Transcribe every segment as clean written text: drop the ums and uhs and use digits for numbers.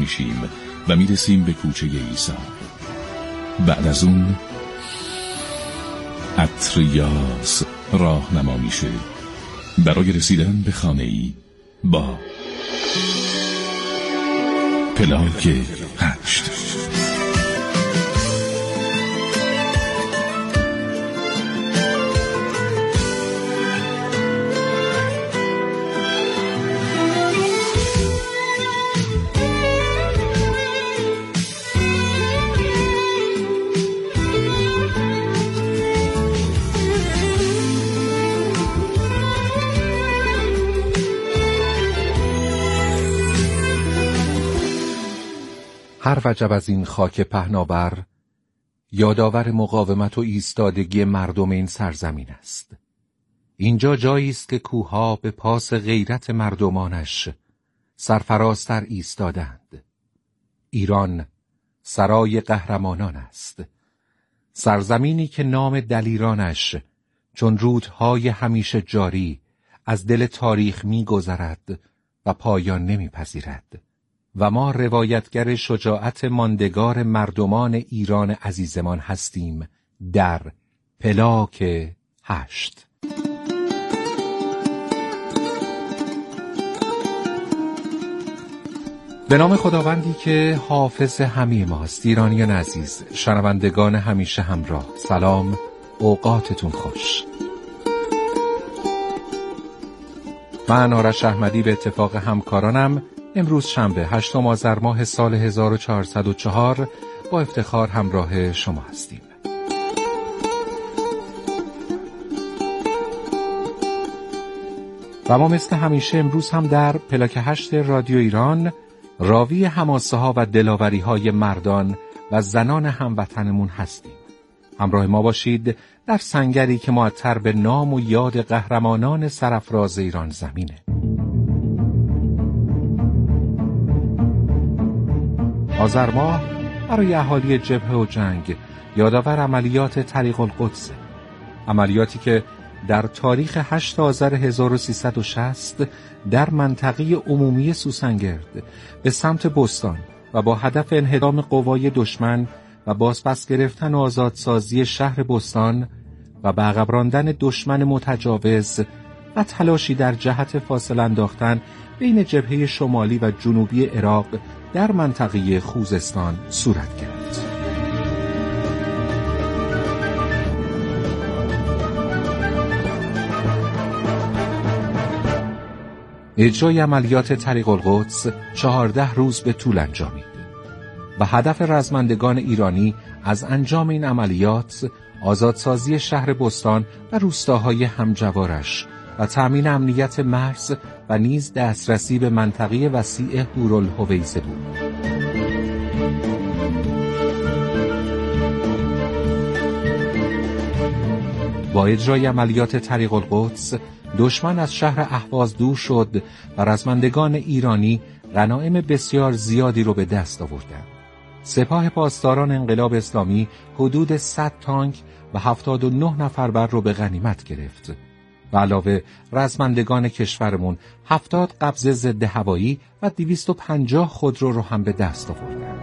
میشیم و میرسیم به کوچه عیسی. بعد از اون عطر یاس راهنما میشه برای رسیدن به خانه‌ای با پلاک 8. هر وجب از این خاک پهناور یادآور مقاومت و ایستادگی مردم این سرزمین است. اینجا جایی است که کوهها به پاس غیرت مردمانش سرفرازتر ایستادند. ایران سرای قهرمانان است، سرزمینی که نام دلیرانش چون رودهای همیشه جاری از دل تاریخ می‌گذرد و پایان نمی‌پذیرد و ما روایتگر شجاعت ماندگار مردمان ایران عزیزمان هستیم در پلاک 8. به نام خداوندی که حافظ همه ماست. ایرانیان عزیز، شنوندگان همیشه همراه، سلام، اوقاتتون خوش. من آرش احمدی به اتفاق همکارانم امروز شنبه 8 آذر ماه سال 1404 با افتخار همراه شما هستیم. و ما مثل همیشه امروز هم در پلاک 8 رادیو ایران راوی حماسه ها و دلاوری های مردان و زنان هموطنمون هستیم. همراه ما باشید در سنگری که معطر به نام و یاد قهرمانان سرافراز ایران زمینه. آذر ماه برای اهالی جبهه و جنگ یادآور عملیات طریق القدس، عملیاتی که در تاریخ 8 آذر 1360 در منطقه عمومی سوسنگرد به سمت بستان و با هدف انهدام قوای دشمن و بازپس گرفتن و آزادسازی شهر بستان و به عقب راندن دشمن متجاوز و تلاشی در جهت فاصله انداختن بین جبهه شمالی و جنوبی عراق در منطقه خوزستان صورت گرفت. اجرای عملیات طریق القدس 14 روز به طول انجامید و هدف رزمندگان ایرانی از انجام این عملیات آزادسازی شهر بستان و روستاهای همجوارش و تأمین امنیت مرز و نیز دسترسی به منطقه وسیع هورالحویزه بود. با اجرای عملیات طریق القدس دشمن از شهر اهواز دور شد و رزمندگان ایرانی غنایم بسیار زیادی رو به دست آوردند. سپاه پاسداران انقلاب اسلامی حدود 100 تانک و 79 نفر بر رو به غنیمت گرفت و علاوه رزمندگان کشورمون 70 قبضه ضد هوایی و 250 خودرو رو هم به دست آوردند.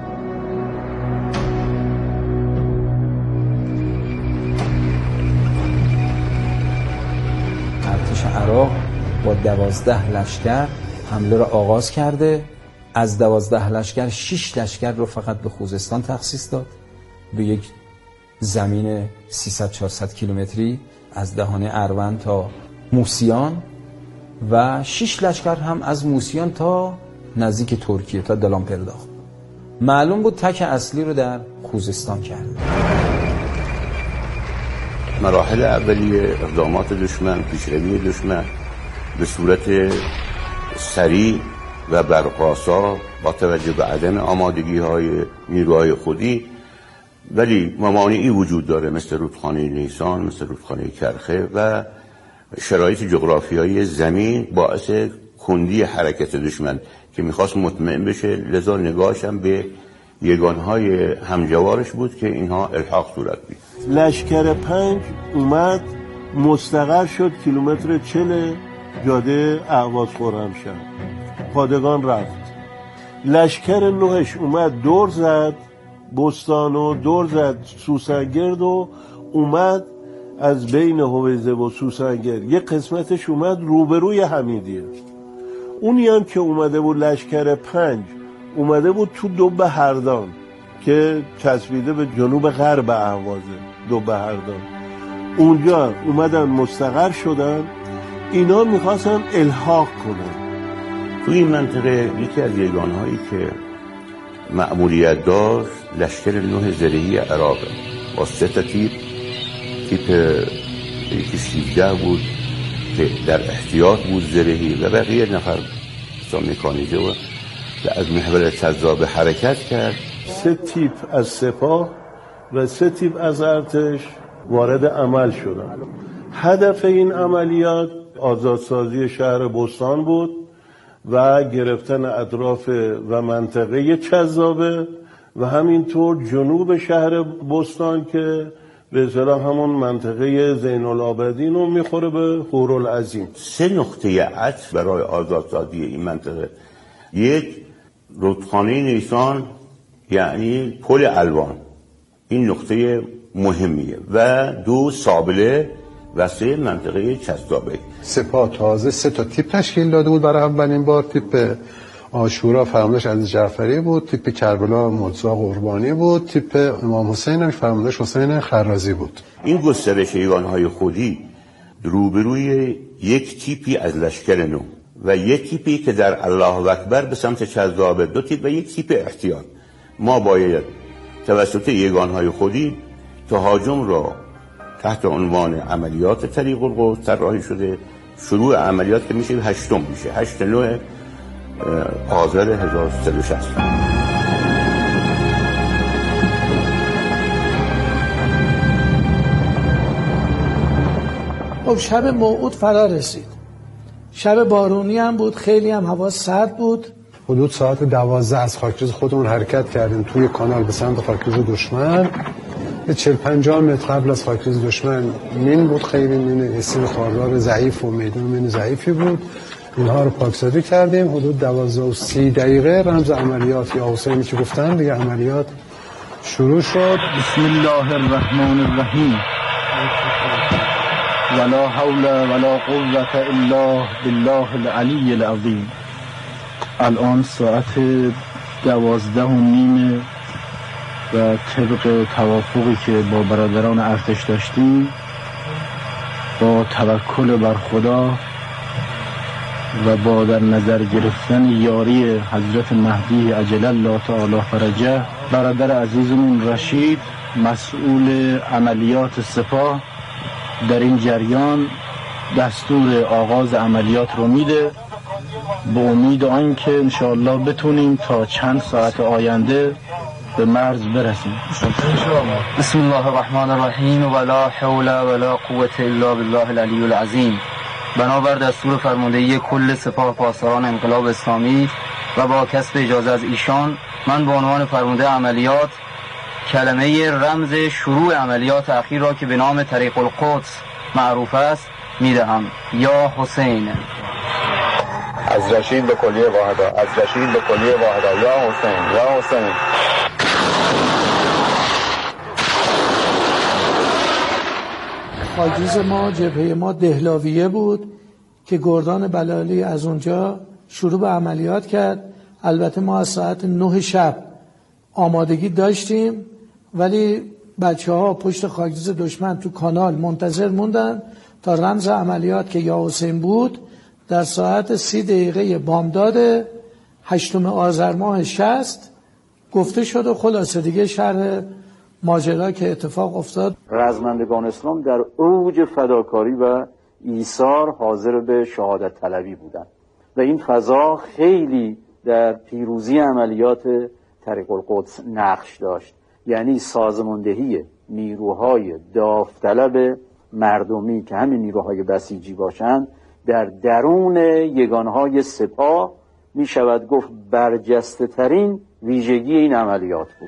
ارتش عراق با 12 لشکر حمله را آغاز کرده. از 12 لشکر 6 لشکر رو فقط به خوزستان تخصیص داد، به یک زمین 300-400 کیلومتری از دهانه اروند تا موسیان و 6 لشکر هم از موسیان تا نزدیک ترکیه تا دلانپرداخ. معلوم بود تک اصلی رو در خوزستان کرده. مراحل اولیه اقدامات دشمن، پیشروی دشمن به صورت سریع و برقاسا با توجه به عدم آمادگی‌های نیروهای خودی، ولی ممانعی وجود داره مثل رودخانه نیسان، مثل رودخانه کرخه و شرایط جغرافیایی زمین باعث کندی حرکت دشمن که میخواست مطمئن بشه، لذا نگاهش هم به یگانهای همجوارش بود که اینها الحاق صورت بید. لشکر 5 اومد مستقر شد کیلومتر 40 جاده اهواز خرمشهر. پادگان رفت لشکر نوحش اومد دور زد بستانو، دور زد سوسنگرد و اومد از بین هویزه و سوسنگرد یک قسمتش اومد روبروی حمیدیه. اونی هم که اومده بود لشکر 5 اومده بود تو دوب هردان که چسبیده به جنوب غرب اهوازه. دوب هردان اونجا اومدن مستقر شدن. اینا میخواستن الحاق کنن توی این منطقه. یکی از یگانهایی که مأموریت داشت لشکر 9 زرهی عراق با 3 تا تیپ یکی 13 بود که در احتیاط بود زرهی و بقیه نفر مکانیزه و از محور کذاب حرکت کرد. 3 تیپ از سپاه و 3 تیپ از ارتش وارد عمل شدن. هدف این عملیات آزادسازی شهر بستان بود و گرفتن اطراف و منطقه کذابه و همینطور جنوب شهر بستان که به اصطلاح همون منطقه زین العابدین رو میخوره به هورالعظیم. 3 نقطه عطف برای آزادسازی این منطقه: 1 رودخانه نیسان یعنی پل الوان، این نقطه مهمیه، و 2 سابله و 3 منطقه کذابه. سپاه تازه 3 تا تیپ تشکیل داده بود برای اولین بار. تیپ عاشورا فرماندهش عزیز جعفری بود، تیپ کربلا مرتضی قربانی بود، تیپ امام حسین هم فرماندهش حسین خرازی بود. این گسترش یگانهای خودی روبروی یک تیپی از لشکر نو و یک تیپی که در الله اکبر به سمت کذابه، 2 تیپ و یک تیپ احتیاط. ما باید توسط یگانهای خودی تهاجم را تحت عنوان عملیات طریق القدس طراحی شده. شروع عملیات که میشه 8 میشه 8 آذر 1360. خب شب موعود فرا رسید. شب بارونی هم بود، خیلی هم هوا سرد بود. حدود ساعت 12 از خاکریز خودمون حرکت کردیم توی کانال به سمت خاکریز دشمن. 40-50 متر قبل از خاکریز دشمن مین بود، خیلی مین اسیم خاردار ضعیف و میدان مین ضعیفی بود. اینها رو پاکسازی کردیم. حدود 12:30 رمز عملیات یا حسینی که گفتن دیگه عملیات شروع شد. بسم الله الرحمن الرحیم. ولا حول ولا قوة الا بالله العلی العظیم. الان ساعت 12:30 و طبق توافقی که با برادران ارتش داشتیم، با توکل بر خدا و با در نظر گرفتن یاری حضرت مهدی عجل الله تعالی فرجه، برادر عزیزمون رشید مسئول عملیات سپاه در این جریان دستور آغاز عملیات رو میده، به امید آنکه انشاءالله بتونیم تا چند ساعت آینده به مرز برسیم. بسم الله الرحمن الرحیم. ولا حول ولا قوة الا بالله العلی العظیم. بنابر دستور فرماندهی کل سپاه پاسداران انقلاب اسلامی و با کسب اجازه از ایشان، من به عنوان فرمانده عملیات کلمه رمز شروع عملیات اخیر را که به نام طریق القدس معروف است میدهم. یا حسین. از رشید به کلیه واحدا، از رشید به کلیه واحدا. یا حسین، یا حسین. خاکریز ما، جبهه ما دهلاویه بود که گردان بلالی از اونجا شروع به عملیات کرد. البته ما از ساعت 9 شب آمادگی داشتیم، ولی بچه‌ها پشت خاکریز دشمن تو کانال منتظر موندن تا رمز عملیات که یا حسین بود در ساعت 30 بامداد 8 آذر ماه 60 گفته شد و خلاصه دیگه شرح ماجرا که اتفاق افتاد. رزمندگان اسلام در اوج فداکاری و ایثار حاضر به شهادت طلبی بودند و این فضا خیلی در پیروزی عملیات طریق القدس نقش داشت. یعنی سازماندهی نیروهای داوطلب مردمی که همین نیروهای بسیجی باشند در درون یگانهای سپاه می شود گفت برجسته ترین ویژگی این عملیات بود.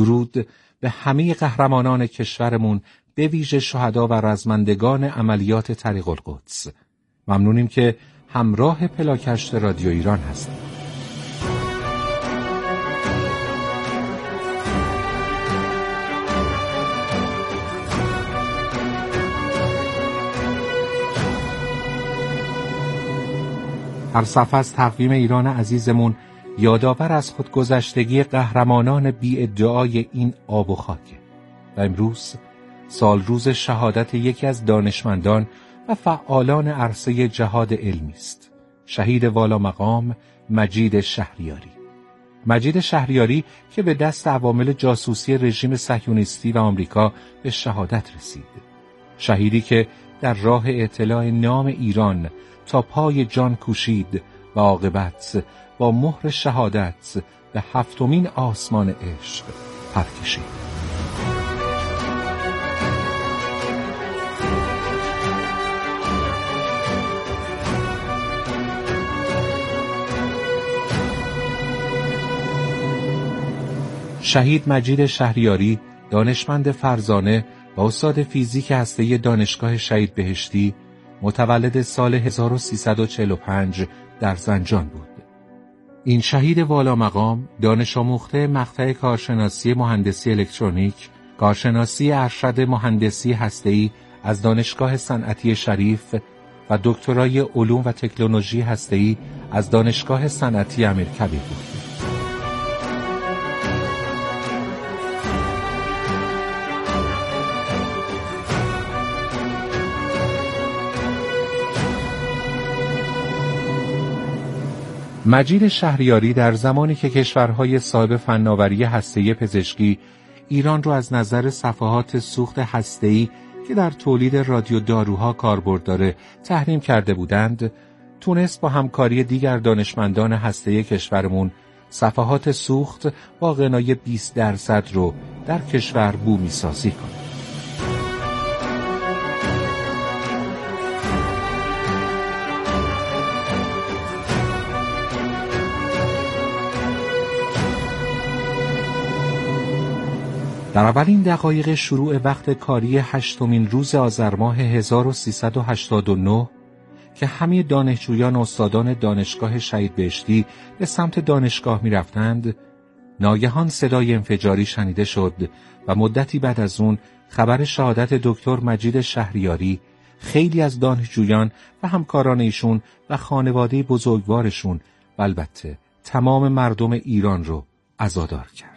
درود به همه قهرمانان کشورمون، به ویژه شهدا و رزمندگان عملیات طریق القدس. ممنونیم که همراه پلاکشت رادیو ایران هستید. هر صفحه از تقویم ایران عزیزمون یادآور از خودگذشتگی قهرمانان بی ادعای این آب و خاکه و امروز سال روز شهادت یکی از دانشمندان و فعالان عرصه جهاد علمی است. شهید والا مقام مجید شهریاری. مجید شهریاری که به دست عوامل جاسوسی رژیم صهیونیستی و آمریکا به شهادت رسید. شهیدی که در راه اطلاع نام ایران تا پای جان کوشید و عاقبت با مهر شهادت به 7مین آسمان عشق پر کشید. شهید مجید شهریاری، دانشمند فرزانه و استاد فیزیک هسته‌ای دانشگاه شهید بهشتی، متولد سال 1345 در زنجان بود. این شهید والا مقام دانش آموخته مقطع کارشناسی مهندسی الکترونیک، کارشناسی ارشد مهندسی هسته‌ای از دانشگاه صنعتی شریف و دکترای علوم و تکنولوژی هسته‌ای از دانشگاه صنعتی امیرکبیر بود. مجید شهریاری در زمانی که کشورهای صاحب فناوری هسته‌ای پزشکی ایران را از نظر صفحات سوخت هسته‌ای که در تولید رادیو داروها کاربرد داره تحریم کرده بودند، تونست با همکاری دیگر دانشمندان هسته‌ای کشورمون صفحات سوخت با غنای 20% رو در کشور بومی سازی کنه. در اولین دقایق شروع وقت کاری 8مین روز آذر ماه 1389 که همه دانشجویان و استادان دانشگاه شهید بهشتی به سمت دانشگاه می رفتند، ناگهان صدای انفجاری شنیده شد و مدتی بعد از اون خبر شهادت دکتر مجید شهریاری خیلی از دانشجویان و همکاران ایشون و خانواده بزرگوارشون و البته تمام مردم ایران رو عزادار کرد.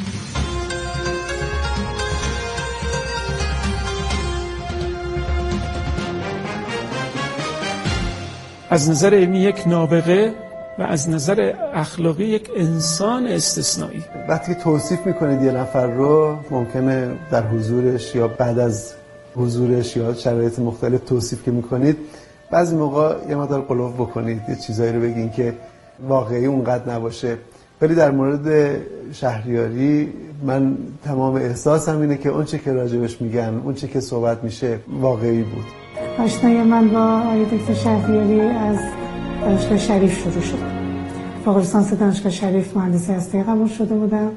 از نظر علمی یک نابغه و از نظر اخلاقی یک انسان استثنایی. وقتی توصیف میکنید یه نفر رو ممکنه در حضورش یا بعد از حضورش یا شرایط مختلف توصیف که میکنید بعضی موقع یه مقدار غلو بکنید، یه چیزایی رو بگین که واقعی اونقدر نباشه. ولی در مورد شهریاری من تمام احساسم اینه که اونچه که راجبش میگن، اونچه که صحبت میشه واقعی بود. آشنایی من با آقای دکتر شهریاری از دانشگاه شریف شروع شد. فوق لیسانس دانشگاه شریف مهندسی هسته‌ای قبول شده بودم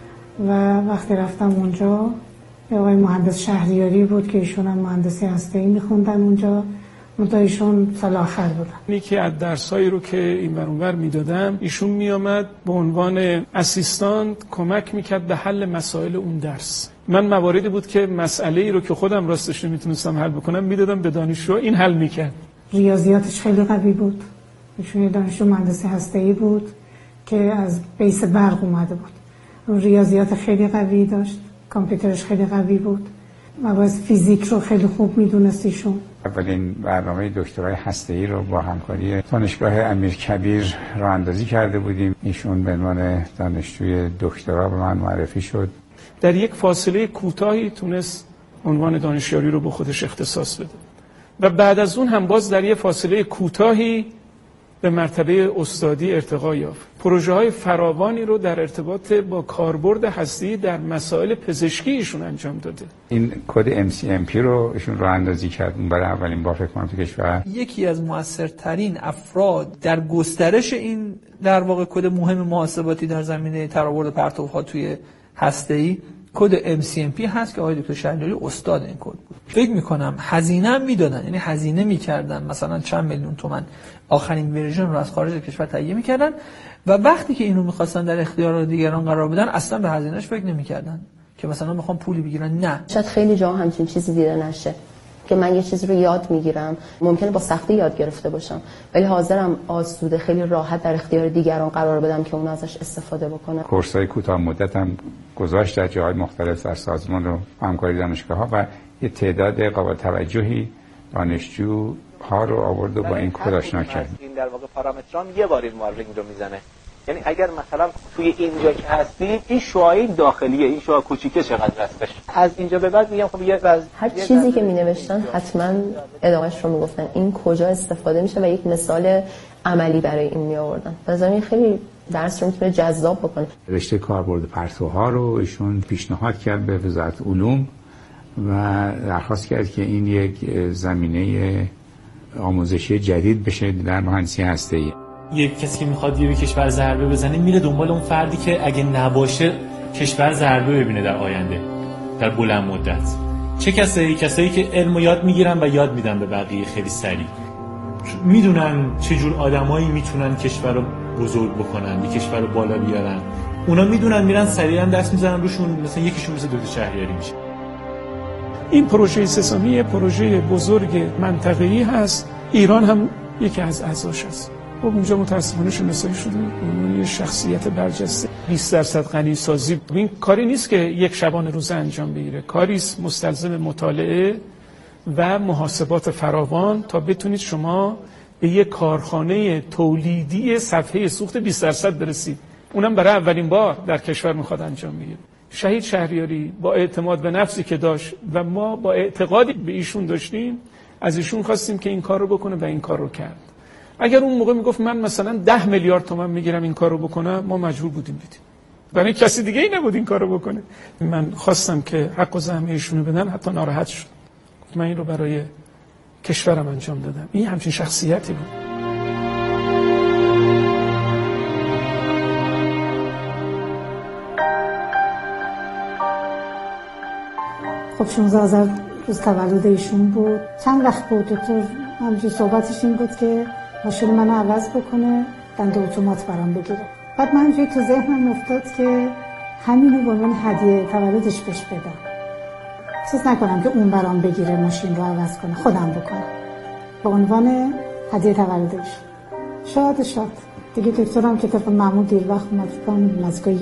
و وقتی رفتم اونجا آقای مهندس شهریاری بود که ایشون هم مهندسی هسته‌ای می‌خوندن اونجا، منتها ایشون سال آخر بودن. یکی از درسایی رو که این ور اونور میدادم ایشون میامد به عنوان اسیستانت کمک میکرد به حل مسائل اون درس. من مواردی بود که مسئله‌ای رو که خودم راستش نمیتونستم حل بکنم میدادم به دانشجو، این حل میکرد. ریاضیاتش خیلی قوی بود. ایشون دانشجو مهندسی هسته‌ای بود که از بیس برق اومده بود. ریاضیات خیلی قوی داشت، کامپیوترش خیلی قوی بود. مباحث فیزیک رو خیلی خوب میدونست ایشون. اولین برنامه دکترای هسته‌ای رو با همکاری دانشگاه امیرکبیر راه اندازی کرده بودیم. ایشون به عنوان دانشجوی دکترا به من معرفی شد. در یک فاصله کوتاهی تونست عنوان دانشیاری رو به خودش اختصاص بده و بعد از اون هم باز در یک فاصله کوتاهی به مرتبه استادی ارتقا یافت. پروژه های فراوانی رو در ارتباط با کاربرد هسته‌ای در مسائل پزشکی ایشون انجام داده. این کد MCMP رو ایشون راه اندازی کرد برای اولین بار فکر کنم تو کشور. یکی از موثرترین افراد در گسترش این در واقع کد مهم محاسباتی در زمینه ترابرد پرتوها توی هسته‌ای کد MCMP هست که آقای دکتر شهریاری استاد این کد بود. فکر میکنم هزینه هم میدادن، یعنی هزینه میکردن مثلا چند میلیون تومان آخرین ورژن رو از خارج کشور تهیه میکردن و وقتی که اینو میخواستن در اختیار دیگران قرار بدن اصلا به هزینهش فکر نمیکردن که مثلا میخوام پولی بگیرن. نه، شاید خیلی جا همچین چیزی دیده نشه که من یه چیز رو یاد میگیرم، ممکنه با سختی یاد گرفته باشم ولی حاضرم آسوده خیلی راحت در اختیار دیگران قرار بدم که اون ازش استفاده بکنه. کورس‌های کوتاه مدت هم گذاشت در جاهای مختلف در سازمان و همکاری دانشگاه‌ها و یه تعداد قابل توجهی دانشجوها رو آورد و با این کد آشنا کرد. این در واقع پارامترام یه بار این مارکینگ رو میزنه. یعنی اگر مثلا توی اینجا که هستی این شعاع داخلیه، این شعاع کوچیکه چقدر هستش، از اینجا به بعد میگم خب هر چیزی که مینوشتن حتما ادامهش رو میگفتن این کجا استفاده میشه و یک مثال عملی برای این میآوردن. مثلا خیلی درس رو میتونه جذاب بکنه. رشته کاربرد پرتوها رو ایشون پیشنهاد کرد به وزارت علوم و درخواست کرد که این یک زمینه آموزشی جدید بشه در مهندسی هسته‌ای. یک کسی که میخواد یه کشور ضربه بزنه میره دنبال اون فردی که اگه نباشه کشور ضربه ببینه در آینده در بلند مدت. چه کسایی که علمو یاد میگیرن و یاد میدن به بقیه خیلی سریع، میدونن چه جور آدمایی میتونن کشور رو بزرگ بکنن، یک کشور رو بالا بیارن. اونا میدونن میرن سریعا دست میزنن روشون، مثلا یکیشون مثل دکتر شهریاری میشه. این پروژه سه‌سامی پروژه بزرگ منطقه‌ای هست، ایران هم یکی از اعضاش هست. خب اونجا متاسفانه شناسایی شده اون یه شخصیت برجسته. 20% غنی سازی این کاری نیست که یک شبانه روزه انجام بگیره، کاری است مستلزم مطالعه و محاسبات فراوان تا بتونید شما به یک کارخانه تولیدی صفحه سوخت 20% برسید. اونم برای اولین بار در کشور میخواد انجام بگیره. شهید شهریاری با اعتماد به نفسی که داشت و ما با اعتقادی به ایشون داشتیم از ایشون خواستیم که این کار رو بکنه و این کار رو کرد. اگر اون موقع میگفت من مثلا 10 میلیارد تومان میگیرم این کار رو بکنم، ما مجبور بودیم بدیم. برای کسی دیگه ای نبود این کار رو بکنه. من خواستم که حق و زحمه ایشونو بدن، حتی ناراحت شد. من این رو برای کشورم انجام دادم. این همچین شخصیتی بود. خب 16 آذر روز تولد ایشون بود. چند وقت بود دکتر همینجور صحبتش این بود که ماشین منو عوض بکنه، دنده اتومات برام بگیره. بعد من اینجوری تو ذهنم افتاد که همینو به عنوان هدیه تولدش بهش بدم. احساس نکنم که اون برام بگیره ماشین رو عوض کنه، خودم بکنم به عنوان هدیه تولدش. شاد دیگه دکترم که طبق معمول دیر وقت اومد، نزدیک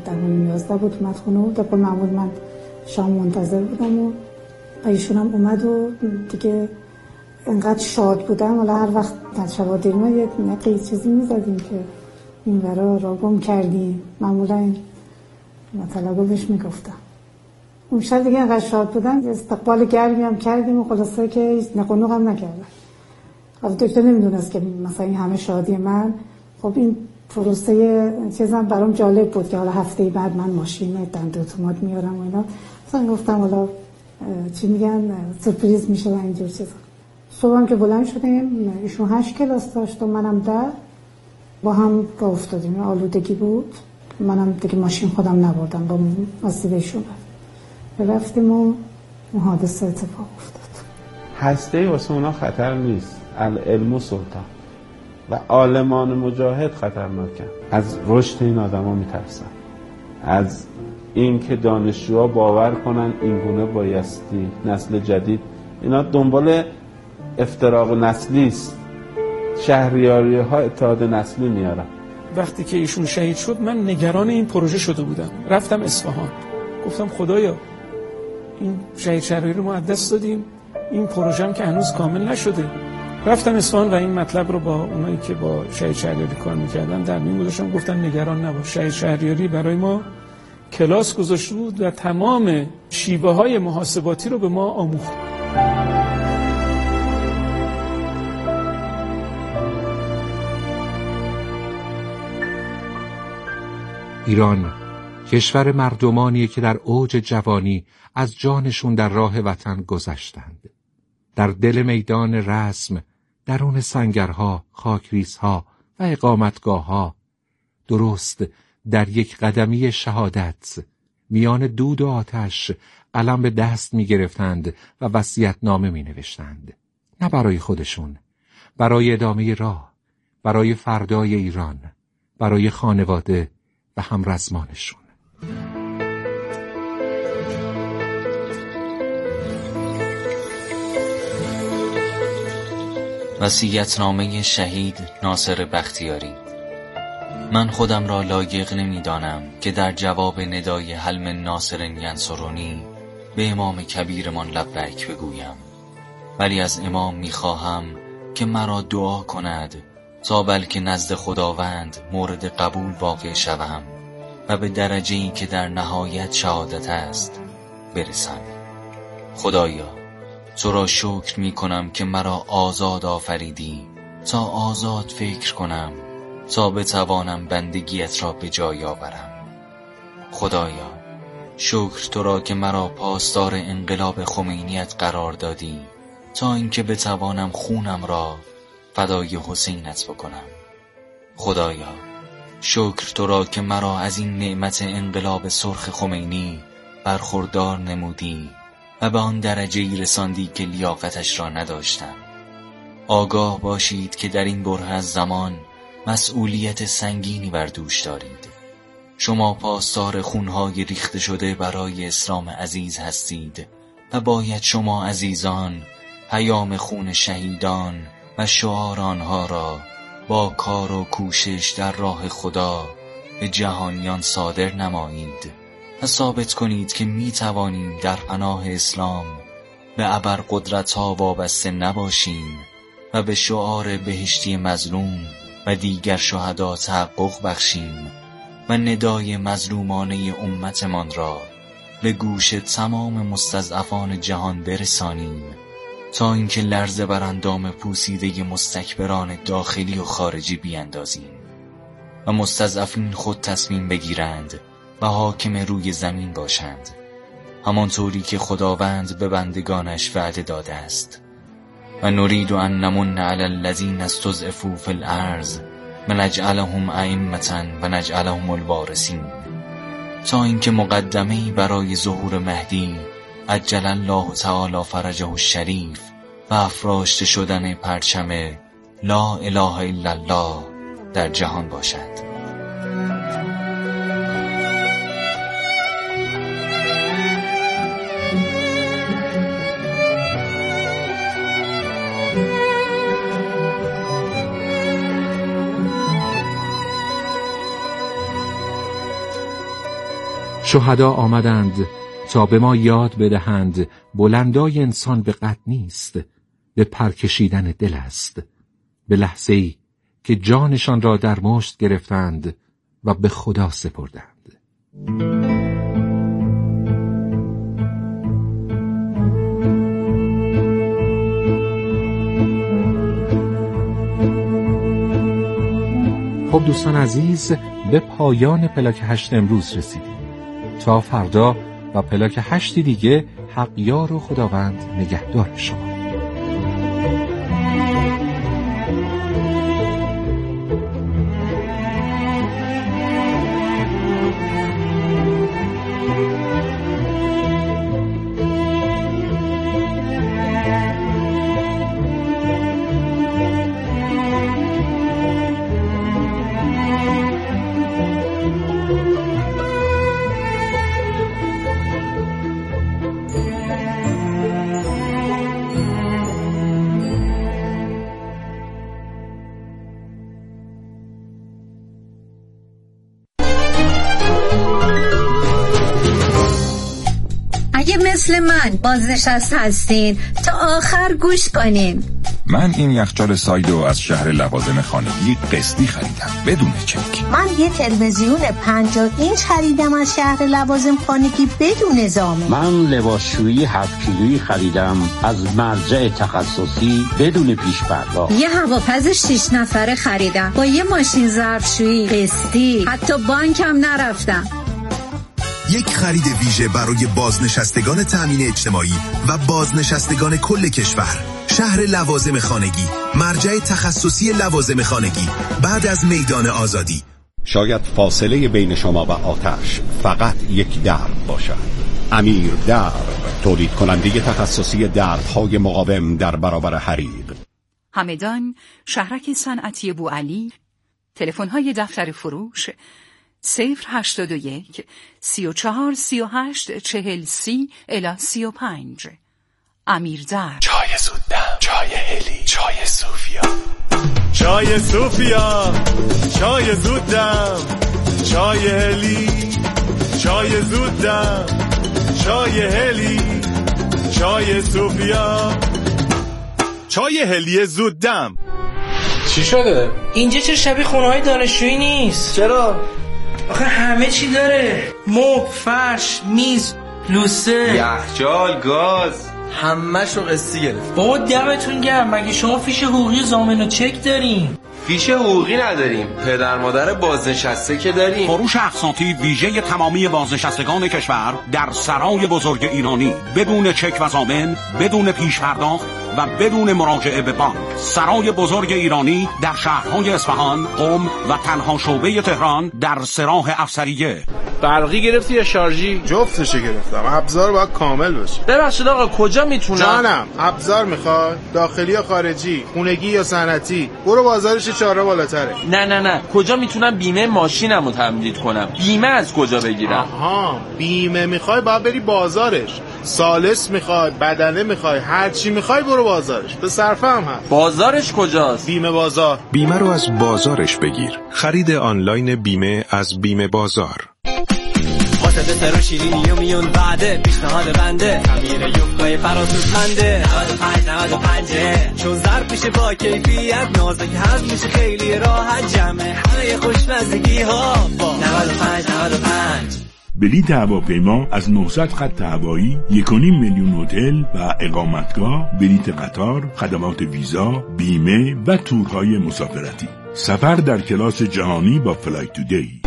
11 بود اومد خونه و طبق معمول من شام منتظر بودم و ایشونم اومد و دیگه انقدر شاد بودم. حالا هر وقت در شبادیر ما یه نقی چیزی میزدیم که این ورا را گم کردی، معمولا این مطلقه بهش میگفتم. اون شب دیگه انقدر شاد بودم استقبال گرمی هم کردیم و خلاصه که نقنق هم نکردم. خب دکتر نمیدونست که مثلا این همه شادی من. خب این پروسه چیزم برام جالب بود که حالا هفته بعد من ماشین دنده اتومات میارم و اینا. مثلا گفتم حالا چی میگن سورپرایز میشه و اینجور چیزا. صبحم که بلند شدیم ایشون 8 کلاس داشت و منم 10 با هم راه افتادیم. آلودگی بود، منم دیگه ماشین خودم نبردم با واسطه ایشون رفتیم و حادثه اتفاق افتاد. هسته واسه اونا خطر نیست، العلم سلطان و عالمان مجاهد خطرناکن. از رشد این آدما میترسن، از این که دانشجوها باور کنن اینگونه بایستی نسل جدید. اینا دنبال افتراق نسلی است، شهریاری ها اتحاد نسلی میارن. وقتی که ایشون شهید شد من نگران این پروژه شده بودم. رفتم اصفهان، گفتم خدایا این شهید شهریاری رو ما از دست دادیم، این پروژه هم که هنوز کامل نشده. رفتم اصفهان و این مطلب رو با اونایی که با شهید شهریاری کار میکردن در میون گذاشتم. گفتم نگران نباش، شهید شهریاری برای ما کلاس گذاشته بود و تمام شیوه های محاسباتی رو به ما آموخت. ایران کشور مردمانیه که در اوج جوانی از جانشون در راه وطن گذشتند. در دل میدان رسم، درون سنگرها، خاکریزها و اقامتگاهها، درست در یک قدمی شهادت میان دود و آتش قلم به دست می گرفتند و وصیت‌نامه می نوشتند. نه برای خودشون، برای ادامه راه، برای فردای ایران، برای خانواده و همرزمانشون. وصیت‌نامه شهید ناصر بختیاری. من خودم را لایق نمی‌دانم که در جواب ندای حلم ناصر ینصرونی به امام کبیرمان لبیک بگویم، ولی از امام می‌خواهم که مرا دعا کند تا بلکه نزد خداوند مورد قبول واقع شوم و به درجه‌ای که در نهایت شهادت است برسم. خدایا، تو را شکر می کنم که مرا آزاد آفریدی تا آزاد فکر کنم، تا بتوانم بندگیت را به جای آورم. خدایا، شکر تو را که مرا پاسدار انقلاب خمینیت قرار دادی تا اینکه بتوانم خونم را فدای حسینت بکنم. خدایا، شکر تو را که مرا از این نعمت انقلاب سرخ خمینی برخوردار نمودی و به آن درجه‌ای رساندی که لیاقتش را نداشتم. آگاه باشید که در این بره از زمان مسئولیت سنگینی بر دوش دارید. شما پاسدار خونهای ریخته شده برای اسلام عزیز هستید و باید شما عزیزان پیام خون شهیدان و شعار آنها را با کار و کوشش در راه خدا به جهانیان صادر نمایید و ثابت کنید که می توانیم در پناه اسلام به ابرقدرت‌ها وابسته نباشیم و به شعار بهشتی مظلوم و دیگر شهدا تحقق بخشیم و ندای مظلومانه امتمان را به گوش تمام مستضعفان جهان برسانیم تا اینکه لرزه بر اندام پوسیده مستکبران داخلی و خارجی بیندازیم و مستضعفین خود تصمیم بگیرند و حاکم روی زمین باشند، همانطوری که خداوند به بندگانش وعده داده است. و نرید ان نمن علی الذین استضعفوا فی الارض و نجعلهم ائمة و نجعلهم الوارثین، تا اینکه مقدمه‌ای برای ظهور مهدی عجل الله تعالی فرجه الشریف و افراشته شدن پرچم لا اله الا الله در جهان باشد. شهدا آمدند تا به ما یاد بدهند بلندای انسان به قد نیست، به پرکشیدن دل است، به لحظه‌ای که جانشان را در مشت گرفتند و به خدا سپردند. خب دوستان عزیز، به پایان پلاک 8 امروز رسیدیم. تا فردا و پلاک 8 دیگه، حق یار و خداوند نگهدار شما. مثل من بازنشسته هستین تا آخر گوش کنین. من این یخچال سایدو از شهر لوازم خانگی قسطی خریدم بدون چک. من یه تلویزیون 50 اینچ خریدم از شهر لوازم خانگی بدون زامن. من لباسشویی 7 کیلویی خریدم از مرجع تخصصی بدون پیش پرداخت. یه هواپز 6 نفره خریدم با یه ماشین ظرفشویی قسطی، حتی بانکم نرفتم. یک خرید ویژه برای بازنشستگان تامین اجتماعی و بازنشستگان کل کشور. شهر لوازم خانگی، مرجع تخصصی لوازم خانگی، بعد از میدان آزادی. شاید فاصله بین شما و آتش فقط یک درد باشد. امیر درد، تولید کننده تخصصی دردهای مقاوم در برابر حریق. همدان، شهرک صنعتی بوعلی. تلفن‌های دفتر فروش 081 34 38 40 30 الی 35. امیر درد. چای زودم، چای هلی، چای صوفیا. چای صوفیا، چای زودم، چای هلی، چای زودم، چای هلی، چای صوفیا، چای هلی زودم. چی شده؟ اینجا چه شبیه خونه‌های دانشجویی نیست؟ چرا؟ آخه همه چی داره، مبل، فرش، میز، لوسه، یخچال، گاز، همه‌شو قسطی گرفت. بابا دمتون گرم، مگه شما فیش حقوقی ضامن و چک دارین؟ فیش حقوقی نداریم، پدر مادر بازنشسته که داریم. فروش اقساطی ویژه تمامی بازنشستگان کشور در سرای بزرگ ایرانی، بدون چک و ضامن، بدون پیش پرداخت و بدون مراجعه به بانک. سرای بزرگ ایرانی در شهرهای اصفهان، قم و تنها شعبه تهران در سراح افسریه. برقی گرفتی یا شارژی؟ جفتشو گرفتم. ابزار باید کامل باشه. ببخشید آقا کجا میتونم؟ جانم، ابزار میخوای؟ داخلی یا خارجی؟ خونگی یا صنعتی؟ برو بازارش 4 بالاتره. نه کجا میتونم بیمه ماشینمو تمدید کنم؟ بیمه از کجا بگیرم؟ آها، بیمه میخوای باید بری بازارش. سالس میخوای، بدنه میخوای، هر چی میخوای برو بازارش. به صرفه هم هست. بازارش کجاست؟ بیمه بازار. بیمه رو از بازارش بگیر. خرید آنلاین بیمه از بیمه بازار. واسه دسر و شیرینی و میون بعده پیشنهاد بنده خمیر یوفقای فراسوز منده 95 چون ضرب میشه با کیفیت نازک هضم میشه خیلی راحت جمع همه خوشمزگی ها با 95 بلیط هواپیما از 900 خط هوایی، 1.5 میلیون هتل و اقامتگاه، بلیط قطار، خدمات ویزا، بیمه و تورهای مسافرتی. سفر در کلاس جهانی با فلایت تودی.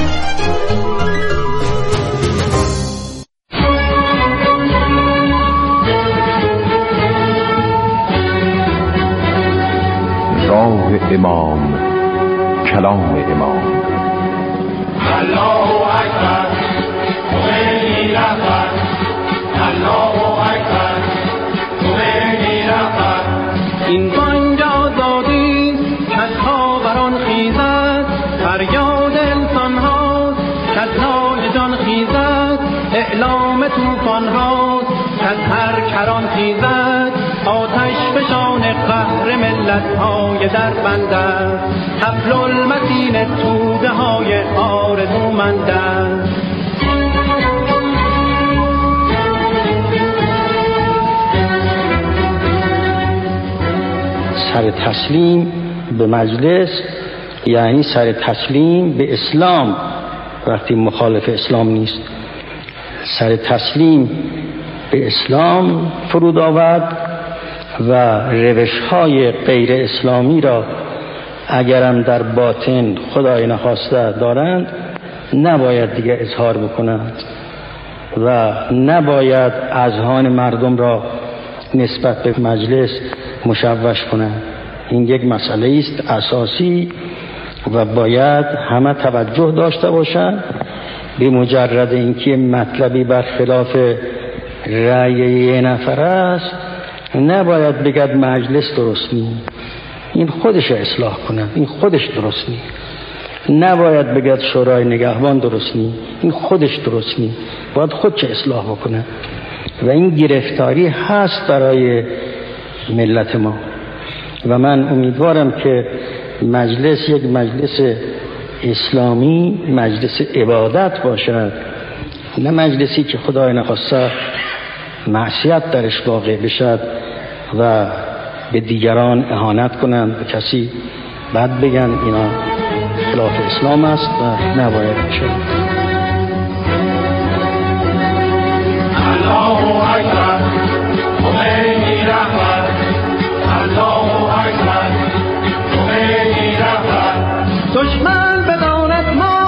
راه امام، کلام امام. الله اکبر، خمینی رهبر. الله اکبر، خمینی رهبر. این بانگ آزادی کز خاوران خیزد، فریاد انسان هاست کز نای جان خیزد، اعلام طوفان هاست کز هر کران خیزد، آتش فشان قهر ملت های در بند است، حبل المتین توده های آرزومند است. سر تسلیم به مجلس یعنی سر تسلیم به اسلام وقتی مخالف اسلام نیست. سر تسلیم به اسلام فرود آورد و روش‌های غیر اسلامی را اگرم در باطن خدای نخواسته دارند نباید دیگه اظهار بکنند و نباید اذهان مردم را نسبت به مجلس مشوش کنند. این یک مسئله است اساسی و باید همه توجه داشته باشند. به مجرد اینکه مطلبی برخلاف رأی یه نفر است نباید بگد مجلس درست نیست، این خودش اصلاح کنه، این خودش درست نیست. نباید بگد شورای نگهبان درست نیست، این خودش درست نیست، باید خودش اصلاح بکنه. و این گرفتاری هست برای ملت ما و من امیدوارم که مجلس یک مجلس اسلامی، مجلس عبادت باشد، نه مجلسی که خدای نخواسته معصیت درش واقع بشد و به دیگران اهانت کنند و کسی بعد بگن اینا خلاف اسلام است و نباید بشد. الله اکبر، خمینی رهبر. الله اکبر، خمینی رهبر. دشمن بداند ما